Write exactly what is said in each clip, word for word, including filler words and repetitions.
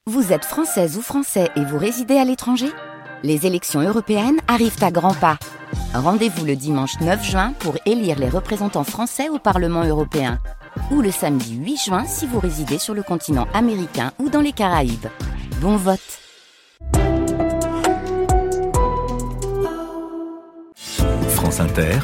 Vous êtes française ou français et vous résidez à l'étranger ? Les élections européennes arrivent à grands pas. Rendez-vous le dimanche neuf juin pour élire les représentants français au Parlement européen. Ou le samedi huit juin si vous résidez sur le continent américain ou dans les Caraïbes. Bon vote! France Inter,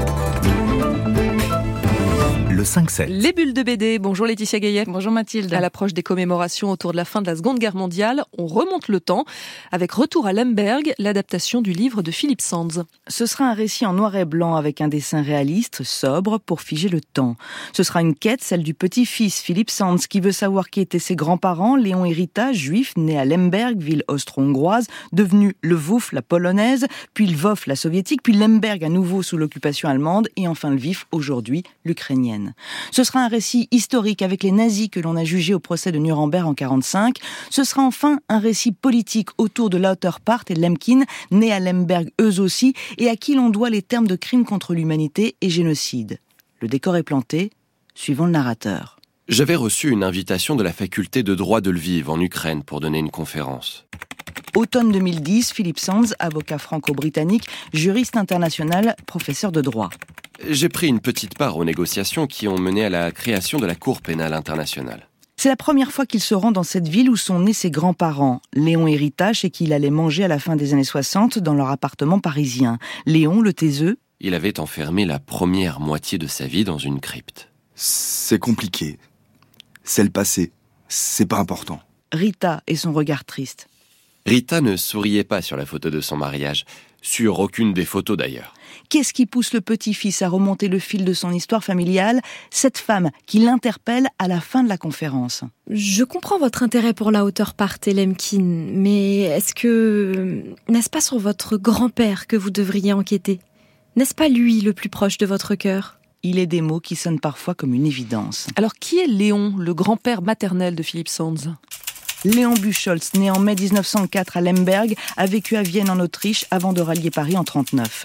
le cinq sept. Les bulles de B D. Bonjour Laetitia Gaillet. Bonjour Mathilde. À l'approche des commémorations autour de la fin de la Seconde Guerre mondiale, on remonte le temps avec Retour à Lemberg, l'adaptation du livre de Philippe Sands. Ce sera un récit en noir et blanc avec un dessin réaliste, sobre, pour figer le temps. Ce sera une quête, celle du petit-fils Philippe Sands, qui veut savoir qui étaient ses grands-parents, Léon et Rita, juifs, nés à Lemberg, ville austro-hongroise, devenue Lwów, la polonaise, puis Lwów, la soviétique, puis Lemberg à nouveau sous l'occupation allemande, et enfin Lviv, aujourd'hui, l'ukrainienne. Ce sera un récit historique avec les nazis que l'on a jugés au procès de Nuremberg en quarante-cinq. Ce sera enfin un récit politique autour de Lauterpacht et Lemkin, nés à Lemberg eux aussi, et à qui l'on doit les termes de crimes contre l'humanité et génocide. Le décor est planté, suivant le narrateur. J'avais reçu une invitation de la faculté de droit de Lviv en Ukraine pour donner une conférence. Automne deux mille dix, Philippe Sands, avocat franco-britannique, juriste international, professeur de droit. J'ai pris une petite part aux négociations qui ont mené à la création de la Cour pénale internationale. C'est la première fois qu'il se rend dans cette ville où sont nés ses grands-parents. Léon et Rita, chez qui il allait manger à la fin des années soixante dans leur appartement parisien. Léon, le taiseux. Il avait enfermé la première moitié de sa vie dans une crypte. C'est compliqué. C'est le passé. C'est pas important. Rita et son regard triste. Rita ne souriait pas sur la photo de son mariage. Sur aucune des photos d'ailleurs. Qu'est-ce qui pousse le petit-fils à remonter le fil de son histoire familiale ? Cette femme qui l'interpelle à la fin de la conférence. Je comprends votre intérêt pour Lauterpacht et Lemkin, mais est-ce que... N'est-ce pas sur votre grand-père que vous devriez enquêter ? N'est-ce pas lui le plus proche de votre cœur ? Il est des mots qui sonnent parfois comme une évidence. Alors qui est Léon, le grand-père maternel de Philippe Sands ? Léon Buchholz, né en mai dix-neuf cent quatre à Lemberg, a vécu à Vienne en Autriche avant de rallier Paris en trente-neuf.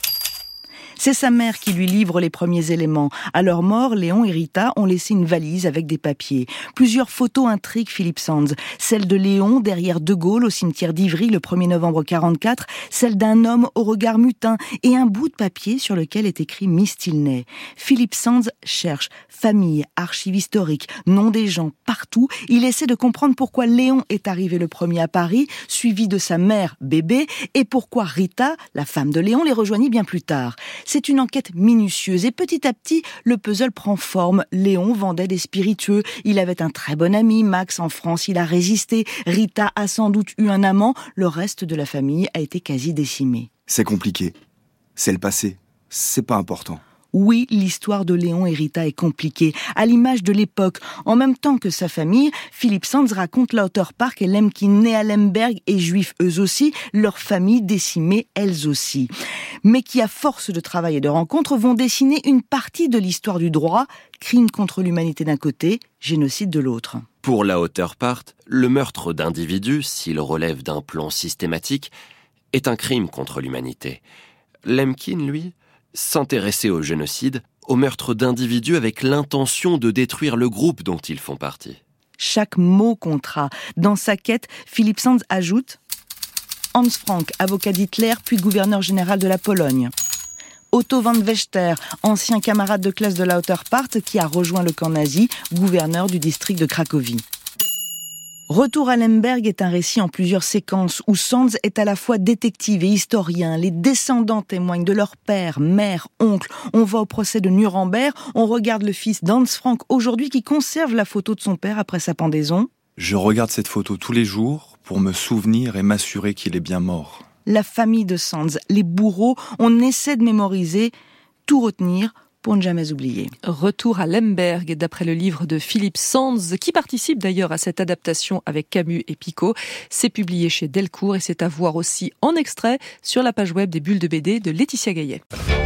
C'est sa mère qui lui livre les premiers éléments. À leur mort, Léon et Rita ont laissé une valise avec des papiers. Plusieurs photos intriguent Philippe Sands. Celle de Léon derrière De Gaulle au cimetière d'Ivry le premier novembre quarante-quatre, celle d'un homme au regard mutin et un bout de papier sur lequel est écrit Miss Tilney. Philippe Sands cherche famille, archives historiques, noms des gens, partout. Il essaie de comprendre pourquoi Léon est arrivé le premier à Paris, suivi de sa mère, bébé, et pourquoi Rita, la femme de Léon, les rejoignit bien plus tard. C'est une enquête minutieuse et petit à petit, le puzzle prend forme. Léon vendait des spiritueux. Il avait un très bon ami, Max, en France. Il a résisté. Rita a sans doute eu un amant. Le reste de la famille a été quasi décimé. C'est compliqué. C'est le passé. C'est pas important. Oui, l'histoire de Léon et Rita est compliquée, à l'image de l'époque. En même temps que sa famille, Philippe Sands raconte Lauterpacht et Lemkin, nés à Lemberg et juifs eux aussi, leurs familles décimées elles aussi. Mais qui, à force de travail et de rencontres, vont dessiner une partie de l'histoire du droit, crime contre l'humanité d'un côté, génocide de l'autre. Pour Lauterpacht, le meurtre d'individus, s'il relève d'un plan systématique, est un crime contre l'humanité. Lemkin, lui, s'intéresser au génocide, au meurtre d'individus avec l'intention de détruire le groupe dont ils font partie. Chaque mot comptera. Dans sa quête, Philippe Sands ajoute Hans Frank, avocat d'Hitler, puis gouverneur général de la Pologne. Otto van Wechter, ancien camarade de classe de Lauterpacht, qui a rejoint le camp nazi, gouverneur du district de Cracovie. Retour à Lemberg est un récit en plusieurs séquences où Sands est à la fois détective et historien. Les descendants témoignent de leur père, mère, oncle. On va au procès de Nuremberg, on regarde le fils d'Hans Frank aujourd'hui qui conserve la photo de son père après sa pendaison. Je regarde cette photo tous les jours pour me souvenir et m'assurer qu'il est bien mort. La famille de Sands, les bourreaux, on essaie de mémoriser, tout retenir pour ne jamais oublier. Retour à Lemberg, d'après le livre de Philippe Sands, qui participe d'ailleurs à cette adaptation avec Camus et Picot. C'est publié chez Delcourt et c'est à voir aussi en extrait sur la page web des Bulles de B D de Laetitia Gaillet.